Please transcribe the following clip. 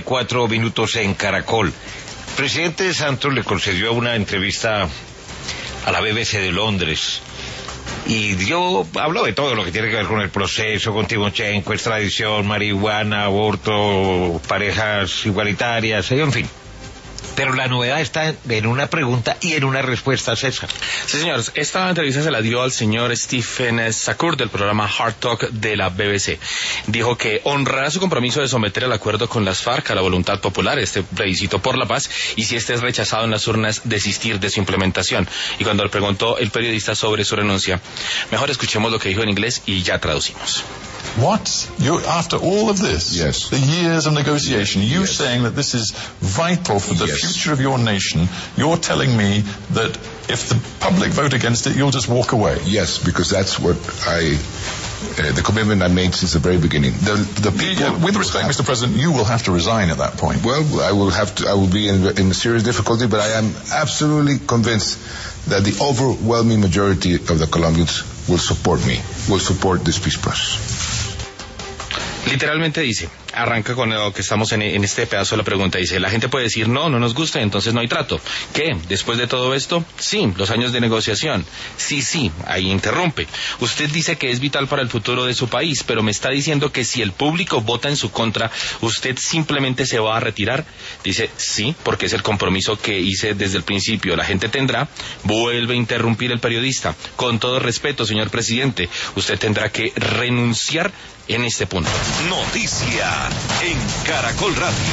4 minutos en Caracol. El presidente Santos le concedió una entrevista a la BBC de Londres y habló de todo lo que tiene que ver con el proceso, con Timochenko, extradición, marihuana, aborto, parejas igualitarias, en fin. Pero la novedad está en una pregunta y en una respuesta, César. Sí, señores. Esta entrevista se la dio al señor Stephen Sakur del programa Hard Talk de la BBC. Dijo que honrará su compromiso de someter el acuerdo con las FARC a la voluntad popular, este plebiscito por la paz, y si este es rechazado en las urnas, desistir de su implementación. Y cuando le preguntó el periodista sobre su renuncia, mejor escuchemos lo que dijo en inglés y ya traducimos. What? After all of this, yes, the years of negotiation, you yes, saying that this is vital for the yes, future of your nation, you're telling me that if the public vote against it, you'll just walk away? Yes, because that's what the commitment I made since the very beginning. The people, with respect, Mr. President, you will have to resign at that point. Well, I will be in serious difficulty, but I am absolutely convinced that the overwhelming majority of the Colombians will support me, will support this peace process. Literalmente dice, arranca con lo que estamos en este pedazo de la pregunta, dice, la gente puede decir no nos gusta, entonces no hay trato. ¿Qué? Después de todo esto, sí, los años de negociación, sí, ahí interrumpe. Usted dice que es vital para el futuro de su país, pero me está diciendo que si el público vota en su contra, ¿usted simplemente se va a retirar? Dice, sí, porque es el compromiso que hice desde el principio, la gente tendrá, vuelve a interrumpir el periodista, con todo respeto, señor presidente, usted tendrá que renunciar en este punto. Noticia en Caracol Radio.